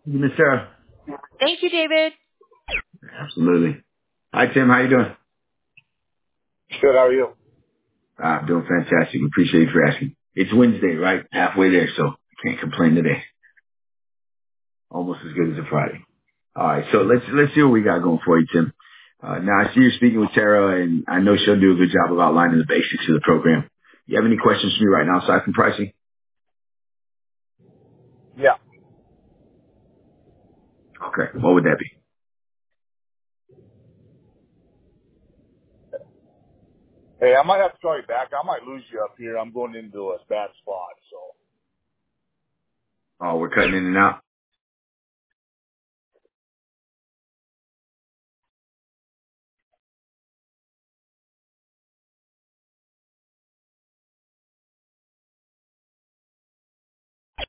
Miss Sarah. Thank you, David. Absolutely. Hi, Tim. How you doing? Good. How are you? I'm doing fantastic. Appreciate you for asking. It's Wednesday, right? Halfway there, so can't complain today. Almost as good as a Friday. All right, so let's see what we got going for you, Tim. Now I see you're speaking with Tara, and I know she'll do a good job of outlining the basics of the program. You have any questions for me right now aside from pricing? Yeah. Okay, what would that be? Hey, I might have to call you back. I might lose you up here. I'm going into a bad spot. So. Oh, we're cutting in and out.